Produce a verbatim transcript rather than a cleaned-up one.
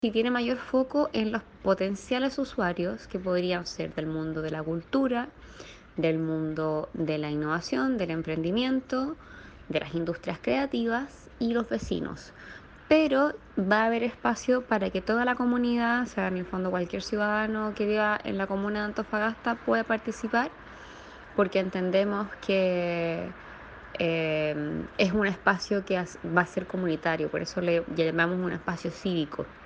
Sí, tiene mayor foco en los potenciales usuarios que podrían ser del mundo de la cultura, del mundo de la innovación, del emprendimiento, de las industrias creativas y los vecinos. Pero va a haber espacio para que toda la comunidad, o sea, en el fondo cualquier ciudadano que viva en la comuna de Antofagasta pueda participar, porque entendemos que eh, es un espacio que va a ser comunitario, por eso le llamamos un espacio cívico.